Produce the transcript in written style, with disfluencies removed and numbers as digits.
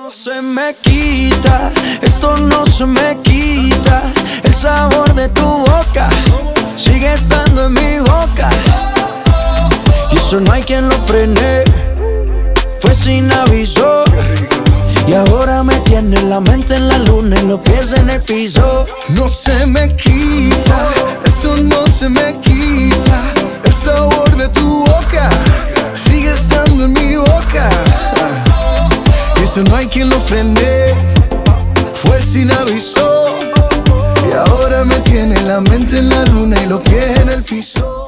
No se me quita, esto no se me quita. El sabor de tu boca sigue estando en mi boca. Y eso no hay quien lo frene. Fue sin aviso. Y ahora me tiene la mente en la luna y los pies en el piso. No se me quita, esto no se me quita. El sabor de tu boca sigue estando en mi boca. Y eso no hay quien lo frene. Fue sin aviso. Y ahora me tiene la mente en la luna y los pies en el piso.